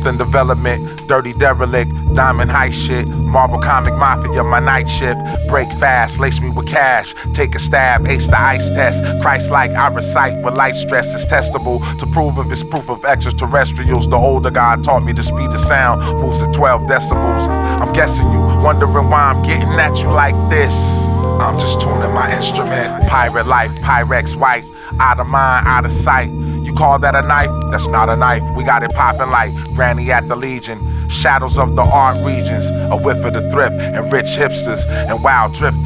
in development, dirty derelict, diamond high shit, Marvel comic mafia, my night shift. Break fast, lace me with cash, take a stab, ace the ice test. Christ-like, I recite with light stress is testable to prove if it's proof of extraterrestrials. The older God taught me the speed of sound moves at 12 decibels. I'm guessing you wondering why I'm getting at you like this. I'm just tuning my instrument. Pirate life, Pyrex white, out of mind, out of sight. You call that a knife? That's not a knife. We got it popping like Granny at the Legion. Shadows of the art regions, a whiff of the thrift, and rich hipsters and wild drifters.